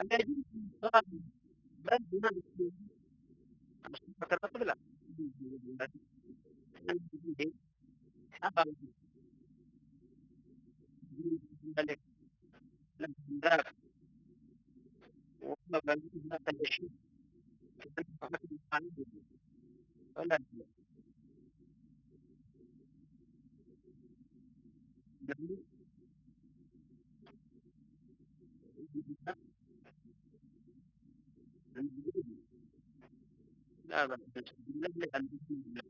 الذي قال بل هذه فترة قبل ذلك لم ذاك وطلب منها الشيء ولا لا